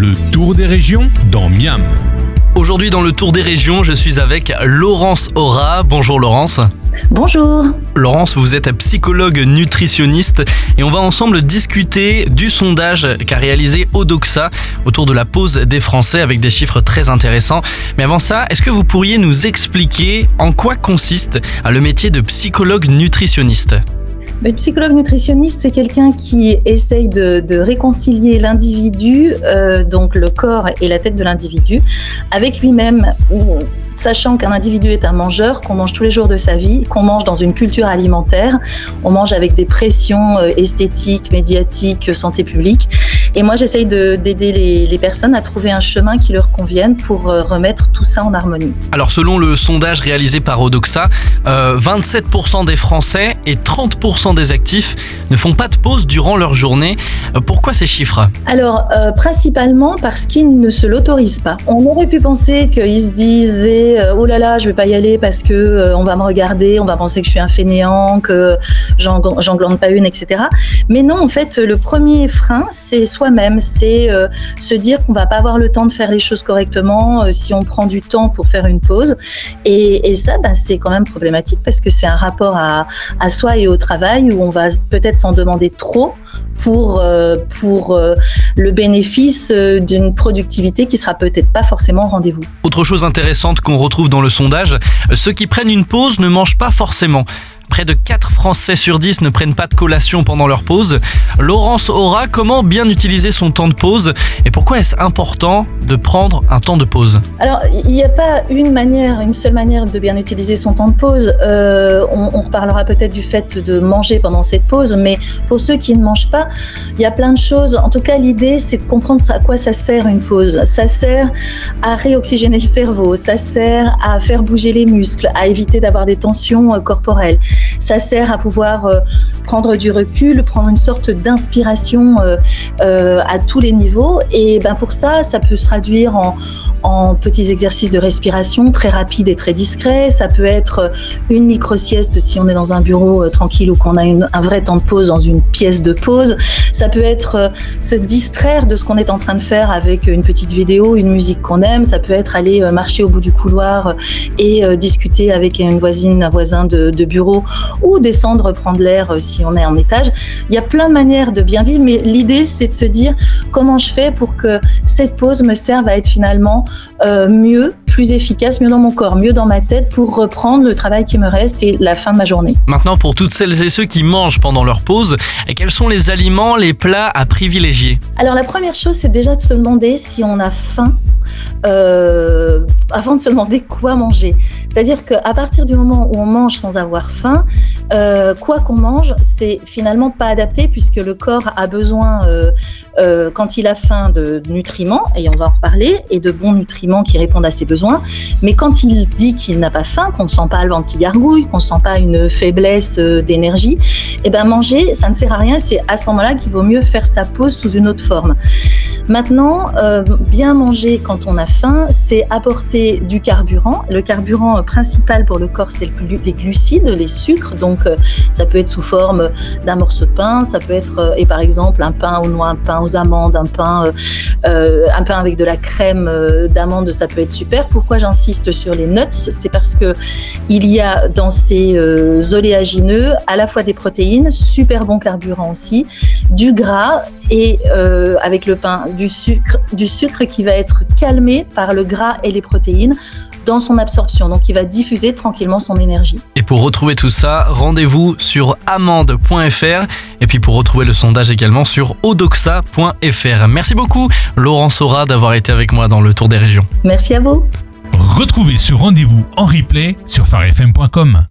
Le tour des régions dans Miam. Aujourd'hui dans le tour des régions, je suis avec Laurence Aura. Bonjour Laurence. Bonjour. Laurence, vous êtes psychologue nutritionniste et on va ensemble discuter du sondage qu'a réalisé Odoxa autour de la pause des Français avec des chiffres très intéressants. Mais avant ça, est-ce que vous pourriez nous expliquer en quoi consiste le métier de psychologue nutritionniste ? Le psychologue nutritionniste, c'est quelqu'un qui essaye de réconcilier l'individu, donc le corps et la tête de l'individu, avec lui-même, sachant qu'un individu est un mangeur, qu'on mange tous les jours de sa vie, qu'on mange dans une culture alimentaire, on mange avec des pressions esthétiques, médiatiques, santé publique. Et moi, j'essaye d'aider les personnes à trouver un chemin qui leur convienne pour remettre tout ça en harmonie. Alors, selon le sondage réalisé par Odoxa, 27% des Français et 30% des actifs ne font pas de pause durant leur journée. Pourquoi ces chiffres ? Alors, principalement parce qu'ils ne se l'autorisent pas. On aurait pu penser qu'ils se disaient oh là là, je vais pas y aller parce que on va me regarder, on va penser que je suis un fainéant, que j'en glande pas une, etc. Mais non, en fait, le premier frein, c'est soi-même, c'est se dire qu'on va pas avoir le temps de faire les choses correctement si on prend du temps pour faire une pause. Et ça, c'est quand même problématique parce que c'est un rapport à soi et au travail où on va peut-être s'en demander trop pour le bénéfice d'une productivité qui sera peut-être pas forcément au rendez-vous. Autre chose intéressante qu'on retrouve dans le sondage, ceux qui prennent une pause ne mangent pas forcément. Près de 4 Français sur 10 ne prennent pas de collation pendant leur pause. Laurence Aura, comment bien utiliser son temps de pause et pourquoi est-ce important de prendre un temps de pause ? Alors, il n'y a pas une seule manière de bien utiliser son temps de pause. On reparlera peut-être du fait de manger pendant cette pause, mais pour ceux qui ne mangent pas, il y a plein de choses. En tout cas, l'idée, c'est de comprendre à quoi ça sert une pause. Ça sert à réoxygéner le cerveau, ça sert à faire bouger les muscles, à éviter d'avoir des tensions corporelles. Ça sert à pouvoir prendre du recul, prendre une sorte d'inspiration à tous les niveaux. Et pour ça peut se traduire en petits exercices de respiration très rapides et très discrets. Ça peut être une micro-sieste si on est dans un bureau tranquille ou qu'on a un vrai temps de pause dans une pièce de pause. Ça peut être se distraire de ce qu'on est en train de faire avec une petite vidéo, une musique qu'on aime. Ça peut être aller marcher au bout du couloir et discuter avec une voisine, un voisin de bureau ou descendre prendre l'air si on est en étage. Il y a plein de manières de bien vivre, mais l'idée, c'est de se dire comment je fais pour que cette pause me serve à être finalement mieux, plus efficace, mieux dans mon corps, mieux dans ma tête pour reprendre le travail qui me reste et la fin de ma journée. Maintenant, pour toutes celles et ceux qui mangent pendant leur pause, quels sont les aliments, les plats à privilégier ? Alors la première chose, c'est déjà de se demander si on a faim avant de se demander quoi manger. C'est-à-dire qu'à partir du moment où on mange sans avoir faim, quoi qu'on mange, c'est finalement pas adapté puisque le corps a besoin, quand il a faim, de nutriments, et on va en reparler, et de bons nutriments qui répondent à ses besoins. Mais quand il dit qu'il n'a pas faim, qu'on ne sent pas le ventre qui gargouille, qu'on ne sent pas une faiblesse d'énergie, manger, ça ne sert à rien. C'est à ce moment-là qu'il vaut mieux faire sa pause sous une autre forme. Maintenant, bien manger quand on a faim, c'est apporter du carburant. Le carburant principal pour le corps, c'est les glucides, les sucres. Donc, ça peut être sous forme d'un morceau de pain, ça peut être, et par exemple, un pain aux noix, un pain aux amandes, un pain avec de la crème d'amande, ça peut être super. Pourquoi j'insiste sur les nuts ? C'est parce que il y a dans ces oléagineux à la fois des protéines, super bon carburant aussi, du gras et avec le pain, du sucre qui va être calmé par le gras et les protéines dans son absorption, donc il va diffuser tranquillement son énergie. Et pour retrouver tout ça, rendez-vous sur amande.fr et puis pour retrouver le sondage également sur odoxa.fr. Merci beaucoup Laurence Aura d'avoir été avec moi dans le Tour des régions. Merci à vous. Retrouvez ce rendez-vous en replay sur farfm.com.